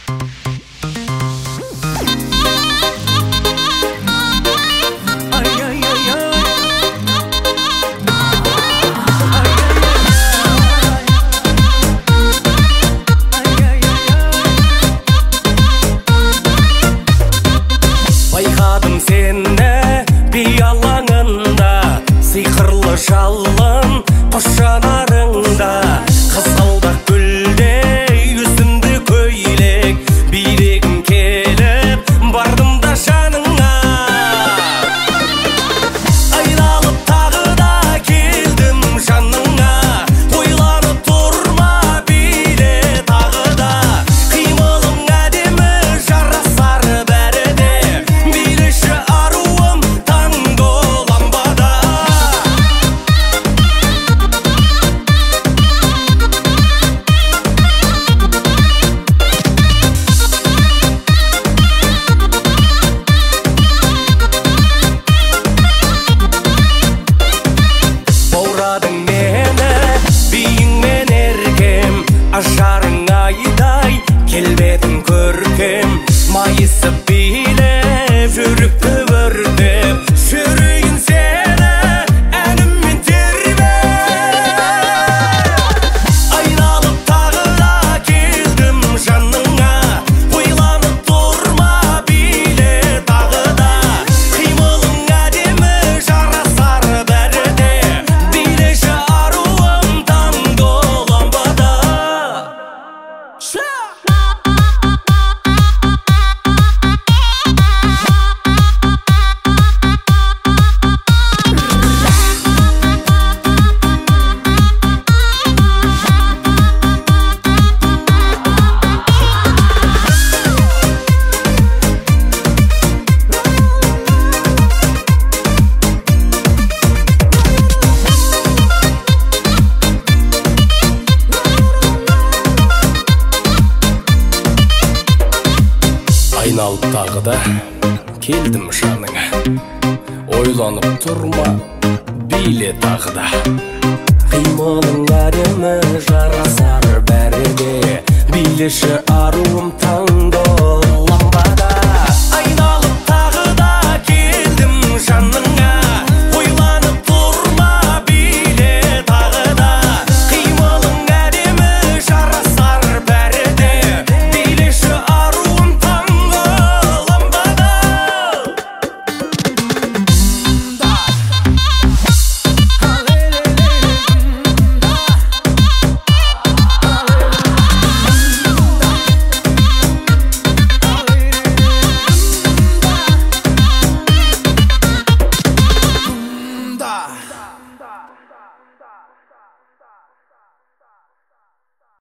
Байқадым сені биялаңында, сиқырлы жалын құс жанарыңда, қызғалдақ гүлдей үстімді көйлек, билегім келіп бардым да жаныңа. Айналып тағы да келдім жаныңа, ойланып тұрма биле тағы да, қимылың әдемі жарасар бәрі де, билеші аруым танго ламбада. Баурадың мені биіңмен еркем, ажарың айдай келбетің көркем, майысып билеп жүректі өртеп, жүрейін сені әніммен тербеп. Айналып тағы да келдім жаныңа, ойланып тұрма биле тағы да, қимылың әдемі жарасар бәрі де, билеші аруым танго ламбада. Айналып тағы да келдім жаныңа, ойланып тұрма биле тағы да, қимылың әдемі жарасар бәрі де, билеші аруым танго